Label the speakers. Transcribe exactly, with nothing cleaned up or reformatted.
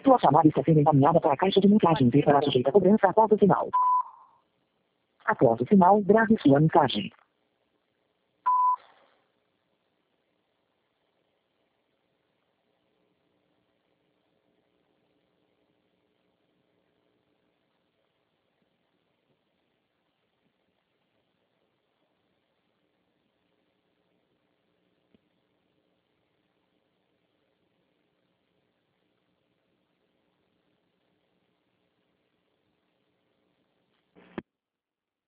Speaker 1: Sua chamada está sendo encaminhada para a caixa de mensagens e será sujeita a cobrança após o sinal. Após o sinal, grave sua mensagem.